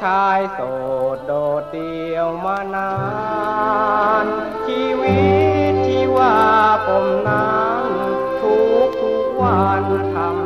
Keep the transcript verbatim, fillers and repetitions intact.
ชายโสดโดดเดี่ยวมานานชีวิตที่ว่าผมนั้นทุกทุกวันทำ